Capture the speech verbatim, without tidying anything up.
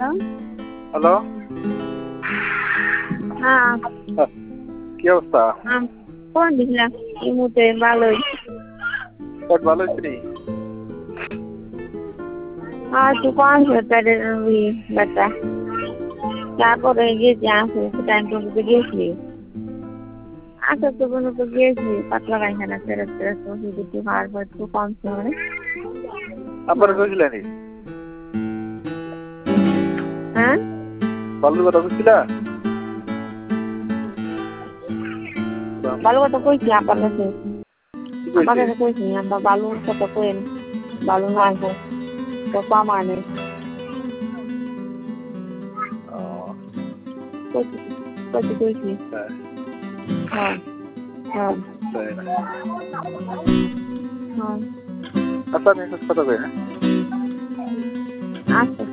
Hello হ্যাঁ কি অবস্থা? ফোন দিছিলাম এই মুহূর্তে ভালোই পেট ভালো হয়েছে নি? আর তুই কোন পেটের ব্যথা তারপরে গিয়েছি আসে টাইম টুকুতে গিয়েছি আচ্ছা তো কোনো তো গিয়েছি পাতলা পায়খানা ফেরত ফেরত ওষুধ একটু খাওয়ার পর একটু কমছে মানে আপনারা কইছিলেন হ্যাঁ বালুর কথা বুঝছিলা? ভালো কথা কইছি আপনার কাছে আমার কাছে কইছি আমরা বালুর কথা কইন বালু না আসবো তো পামা নেই কইছি কইছি কইছি হ্যাঁ হ্যাঁ হ্যাঁ আচ্ছা আমি কথা কই না আচ্ছা